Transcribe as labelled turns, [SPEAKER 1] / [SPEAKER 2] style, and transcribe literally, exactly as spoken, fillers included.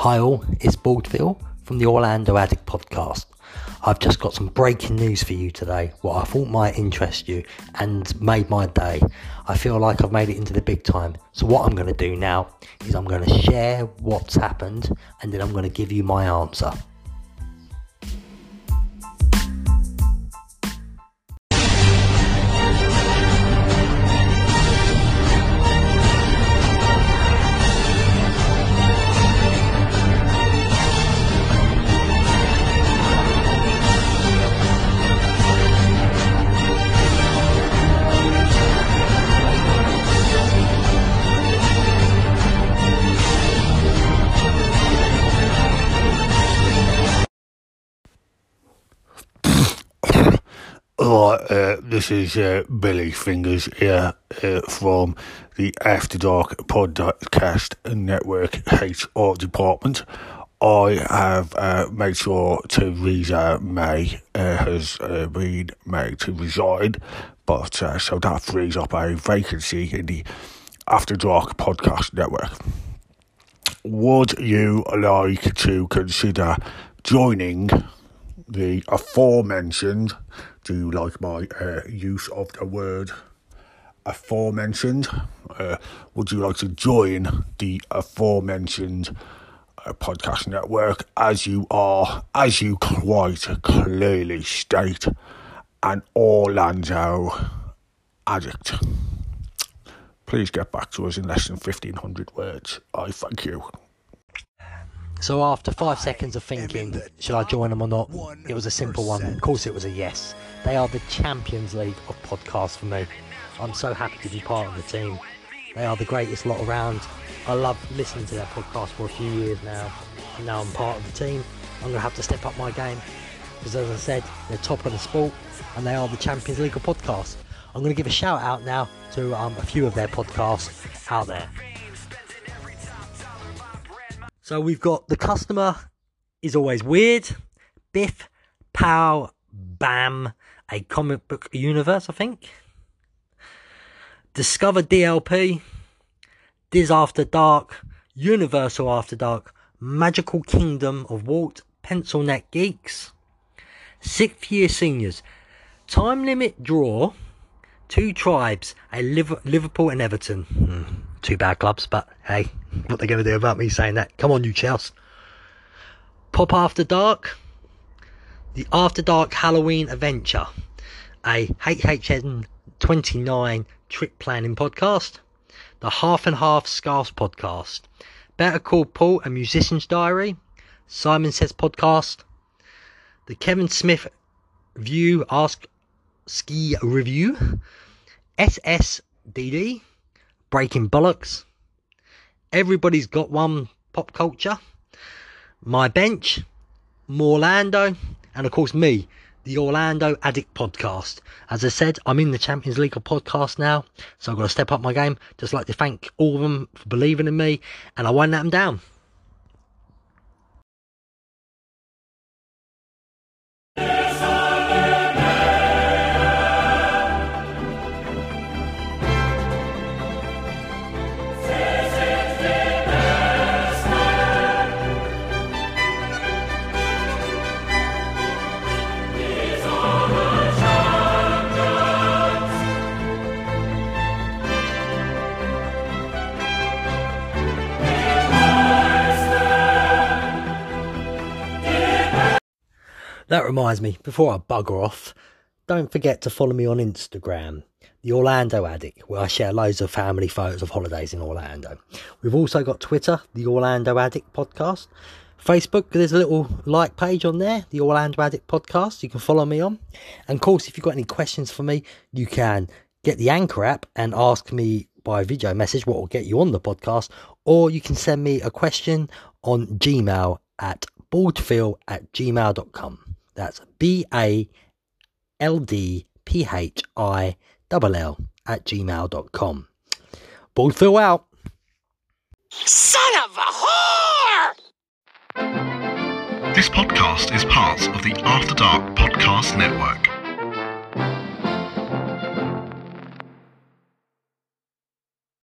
[SPEAKER 1] Hi all, it's Bald Phil from the Orlando Addict podcast. I've just got some breaking news for you today, what I thought might interest you and made my day. I feel like I've made it into the big time. So what I'm going to do now is I'm going to share what's happened and then I'm going to give you my answer.
[SPEAKER 2] Alright, uh, this is uh, Billy Fingers here uh, from the After Dark Podcast Network H R department. I have uh, made sure Theresa May uh, has uh, been made to resign, but uh, so that frees up a vacancy in the After Dark Podcast Network. Would you like to consider joining the aforementioned? Do you like my uh, use of the word aforementioned? Uh, would you like to join the aforementioned uh, podcast network, as you are, as you quite clearly state, an Orlando addict? Please get back to us in less than fifteen hundred words. I thank you.
[SPEAKER 1] So after five seconds of thinking, should I join them or not? It was a simple one. Of course it was a yes. They are the Champions League of podcasts for me. I'm so happy to be part of the team. They are the greatest lot around. I love listening to their podcast for a few years now. And now I'm part of the team. I'm going to have to step up my game. Because as I said, they're top of the sport. And they are the Champions League of podcasts. I'm going to give a shout out now to um, a few of their podcasts out there. So we've got The Customer Is Always Weird, Biff, Pow, Bam, A Comic Book Universe, I think. Discover D L P, Diz After Dark, Universal After Dark, Magical Kingdom of Walt, Pencil Neck Geeks, Sixth Year Seniors, Time Limit Draw, Two Tribes, a Liverpool and Everton. Mm, two bad clubs, but hey, what they're going to do about me saying that? Come on, you Chelsea. Pop After Dark, the After Dark Halloween Adventure, a H H N twenty-nine trip planning podcast, the Half and Half Scarves podcast, Better Call Paul, a Musician's Diary, Simon Says podcast, the Kevin Smith View Ask Ski Review, S S D D, Breaking Bollocks, Everybody's Got One Pop Culture, My Bench, Morlando, and of course me, the Orlando Addict podcast. As I said, I'm in the Champions League of podcasts now, so I've got to step up my game. Just like to thank all of them for believing in me, and I won't let them down. That reminds me, before I bugger off, don't forget to follow me on Instagram, the Orlando Addict, where I share loads of family photos of holidays in Orlando. We've also got Twitter, the Orlando Addict Podcast. Facebook, there's a little like page on there, the Orlando Addict Podcast, you can follow me on. And of course, if you've got any questions for me, you can get the Anchor app and ask me by video message what will get you on the podcast, or you can send me a question on Gmail at baldphil at gmail dot com. That's B A L D P H I L L at gmail dot com. Bald Phil out.
[SPEAKER 3] Son of a whore!
[SPEAKER 4] This podcast is part of the After Dark Podcast Network.